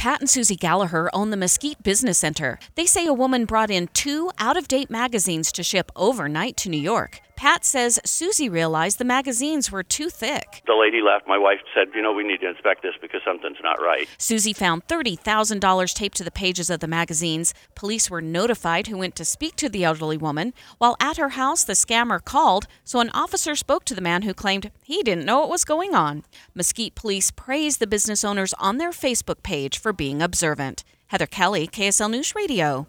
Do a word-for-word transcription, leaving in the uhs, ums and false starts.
Pat and Susie Gallagher own the Mesquite Business Center. They say a woman brought in two out-of-date magazines to ship overnight to New York. Pat says Susie realized the magazines were too thick. The lady left. My wife said, you know, we need to inspect this because something's not right. Susie found thirty thousand dollars taped to the pages of the magazines. Police were notified, who went to speak to the elderly woman. While at her house, the scammer called, so an officer spoke to the man who claimed he didn't know what was going on. Mesquite police praised the business owners on their Facebook page for being observant. Heather Kelly, K S L News Radio.